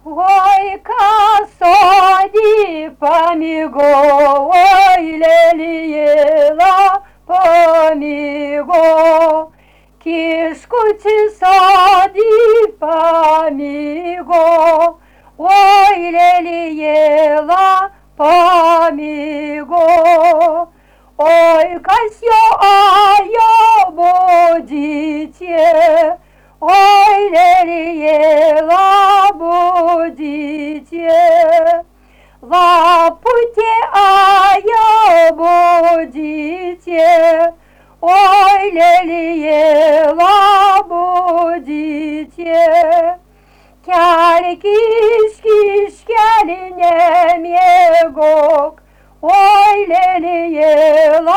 Oi, ca sodi pamigo, oi, leliela pamigo, kiškuči sodi pamigo, oi, leliela pamigo, oi, kas jo ajo budite, oi, leliela budite, laputė ajo budite, oi, leliela budite, kelkis kiškelį nemiegok, oi, leliela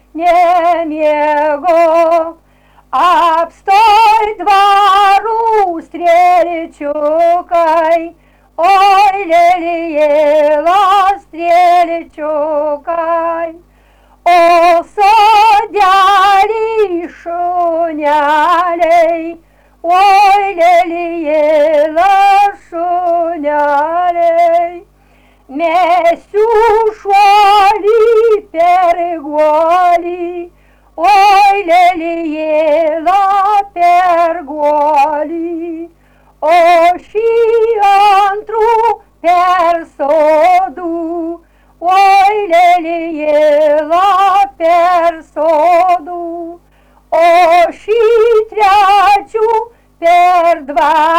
nemiegok, apstoj dvarų strėličiukai, oi, leliela strėličiukai, o sodeliai šuneliai, oi, leliela šuneliai, mesiu šuolį per guolį, oi, leliela per guolį, o šį antrų per sodų, oi, leliela per sodų, o šį trečių per dvarą.